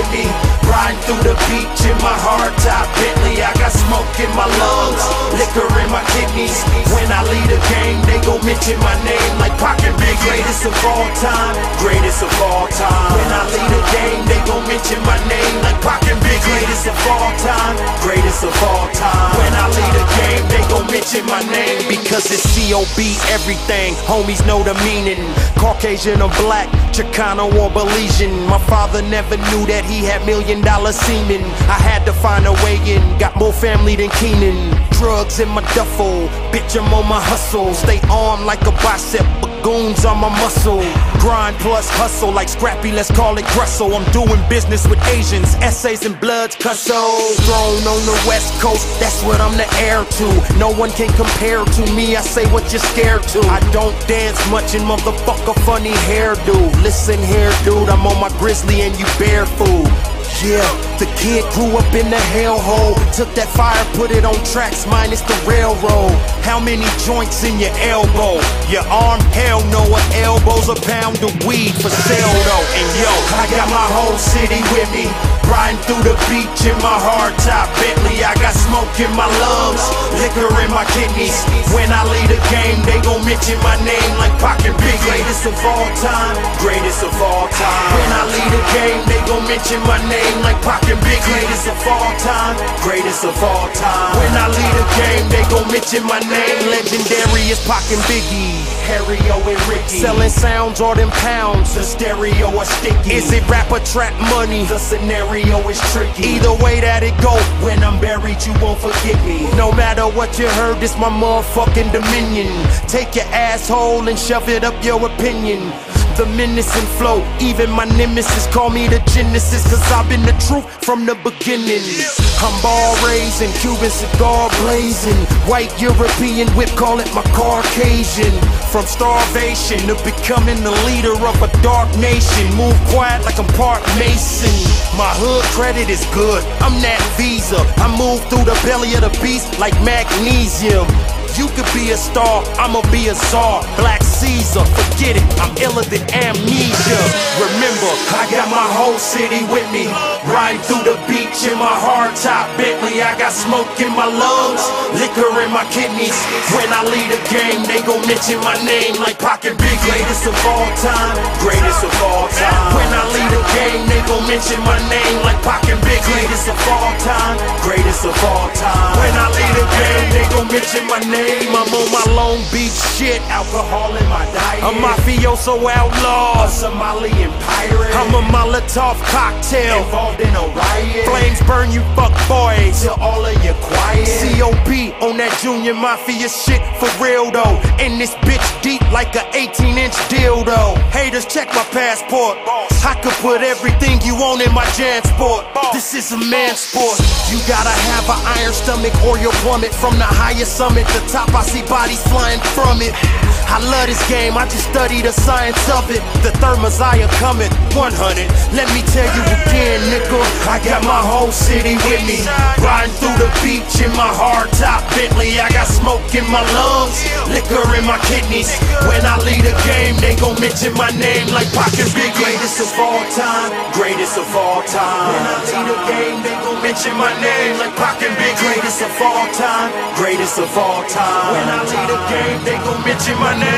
me. Riding through the beach in my hardtop Bentley. I got smoke in my lungs, liquor in my kidneys. When I leave the game, they gon' mention my name like Pac and Big. Greatest of all time, greatest of all time. When I leave the game, they gon' mention my name like Pac and Big. Greatest of all time, greatest of all time. When I leave the game, they gon' mention my name because it's C.O.B. everything. Homies know the meaning. Caucasian or black, Chicano or Belizean. My father never knew that he had $1 million semen. I had to find a way in, got more family than Keenan. Drugs in my duffel, bitch I'm on my hustle. Stay armed like a bicep, goons on my muscle. Grind plus hustle like Scrappy, let's call it Grussel. I'm doing business with Asians, essays and bloods, cusso. Throne on the west coast, that's what I'm the heir to. No one can compare to me, I say what you're scared to. I don't dance much in motherfucker funny hairdo. Listen here dude, I'm on my grizzly and you bear food. Yeah, the kid grew up in the hellhole. Took that fire, put it on tracks, minus the railroad. How many joints in your elbow? Your arm? Hell no, an elbow's a pound of weed for sale though. And yo, I got my whole city with me. Riding through the beach in my hardtop Bentley. I got smoke in my lungs, liquor in my kidneys. When I leave the game, they gon' mention my name like Pac and Big. Greatest of all time, greatest of all time. When I leave the game, they gon' mention my name like Pac and Big. Greatest of all time, greatest of all time. When I leave the game, they gon' mention my name. Legendary is Pac and Biggie, Harry-O and Ricky. Selling sounds or them pounds, the stereo or sticky. Is it rap or trap money? The scenario is tricky. Either way that it go, when I'm buried you won't forget me. No matter what you heard, this my motherfucking dominion. Take your asshole and shove it up your opinion. The menacing flow, even my nemesis call me the Genesis, cause I've been the truth from the beginning. I'm ball raising, Cuban cigar blazing, white European whip, call it my Caucasian. From starvation to becoming the leader of a dark nation. Move quiet like I'm Park Mason. My hood credit is good, I'm that Visa. I move through the belly of the beast like magnesium. You could be a star, I'ma be a czar. Black Caesar, forget it, I'm iller than amnesia. Remember, I got my whole city with me. Riding through the beach in my hardtop Bentley. I got smoke in my lungs, liquor in my kidneys. When I leave the game, they gon' mention my name like Pac and Big. Greatest of all time, greatest of all time. When I leave the game, they gon' mention my name like Pac and Big. Greatest of all time, greatest of all time. When I leave the game, they gon' mention my name. I'm on my Long Beach shit. Alcohol in my diet. A mafioso outlaw, a Somalian pirate. I'm a Molotov cocktail involved in a riot. Flames burn you fuck boys till all of you quiet. C.O.B. on that junior mafia shit for real though. In this bitch deep like a 18-inch dildo. Haters check my passport. I could put everything you want in my Jansport. This is a man sport. You gotta have an iron stomach or you'll plummet from the highest summit. The top, I see bodies flying from it. I love this game, I just study the science of it. The third Messiah coming, 100. Let me tell you again, nigga, I got my whole city with me. Riding through the beach in my hardtop Bentley. I got smoke in my lungs, liquor in my kidneys. When I leave the game, they gon' mention my name like Pac and Big. Greatest of all time, greatest of all time. When I leave the game, they gon' mention my name like Pac and Big. Greatest of all time, greatest of all time. When I leave the game, they gon' mention my name.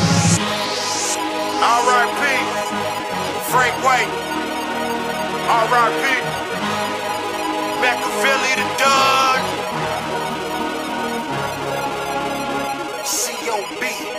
R.I.P. Frank White. R.I.P. Machiavelli the Dud. C.O.B.